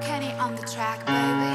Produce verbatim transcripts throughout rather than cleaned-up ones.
Kenny on the track, baby.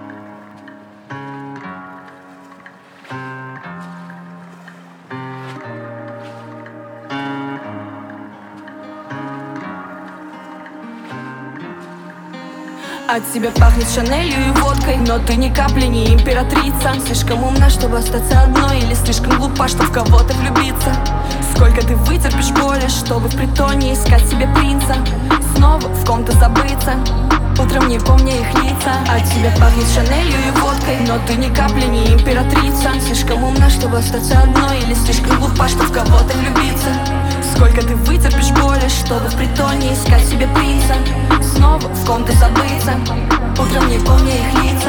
От тебя пахнет Шанелью и водкой, но ты ни капли не императрица. Слишком умна, чтобы остаться одной, или слишком глупа, чтобы в кого-то влюбиться. Сколько ты вытерпишь боли, чтобы в притоне искать себе принца, снова в ком-то забыться, утром не помня их лица. От тебя пахнет Шанелью и водкой, но ты ни капли не императрица. Слишком умна, чтобы остаться одной, или слишком глупа, чтобы в кого-то влюбиться. Сколько ты вытерпишь боли, чтобы в притоне искать себе принца, снова в ком-то забыться, утром не помня их лица.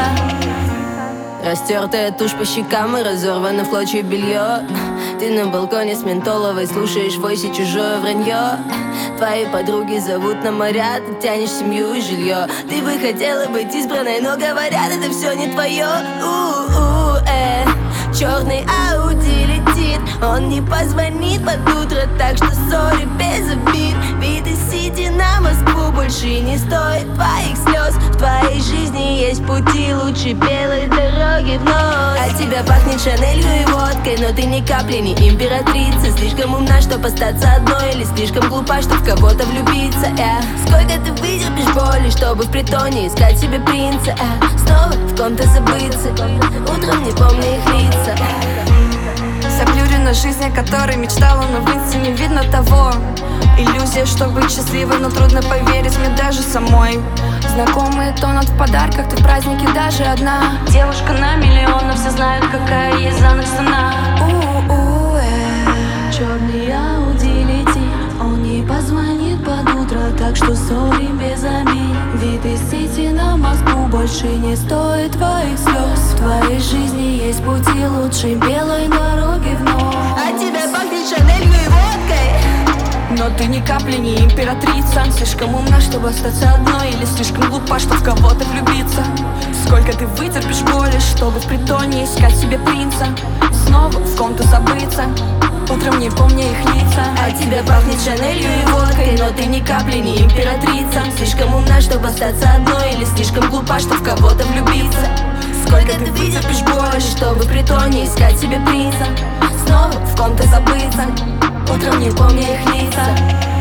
Растертая тушь по щекам и разорвано в клочья белье. Ты на балконе с ментоловой слушаешь в войсе чужое вранье. Твои подруги зовут на моря, ты тянешь семью и жилье. Ты бы хотела быть избранной, но говорят, это все не твое. У-у, э, черный Ауди летит, он не позвонит под утро, так что сори без обид. Вид из Сити на Москву больше не стоит твоих слез. В твоей жизни есть пути лучше белой дороги вновь. От тебя пахнет Шанелью и водкой, но ты ни капли не императрица. Слишком умна, чтоб остаться одной, или слишком глупа, чтоб в кого-то влюбиться. yeah. Сколько ты вытерпишь боли, чтобы в притоне искать себе принца, yeah. Снова в ком-то забыться, утром не помня их лица. Заблюрена жизнь, о которой мечтала, но в инсте не видно того. Иллюзия, что быть счастливой, но трудно поверить мне даже самой. Знакомые тонут в подарках, ты в празднике даже одна. Девушка на миллион, но все знают, какая есть за ночь цена. У-у-у, э. Черный Ауди летит, он не позвонит под утро, так что сори без обид. Вид из Сити на Москву больше не стоит твоих слез. В твоей жизни есть пути лучше белой дороги вновь. От тебя пахнет Шанелью и водкой, но ты ни капли не императрица. Слишком умна, чтобы остаться одной, или слишком глупа, чтобы в кого-то влюбиться. Сколько ты вытерпишь боли, чтобы в притоне искать себе принца, снова в ком-то забыться, утром не помня их лица. От тебя пахнет Шанелью и водкой, но ты ни капли не императрица. Слишком умна, чтобы остаться одной, или слишком глупа, чтобы в кого-то влюбиться. Сколько ты вытерпишь боли, чтобы в притоне искать себе принца, снова в ком-то забыться, утром не помня их лица.